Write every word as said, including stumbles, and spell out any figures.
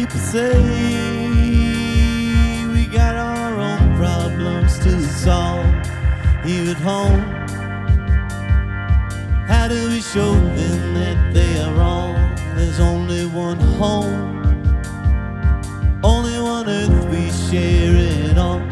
People say we got our own problems to solve here at home. How do we show them that they are wrong? There's only one home, only one earth we share it on.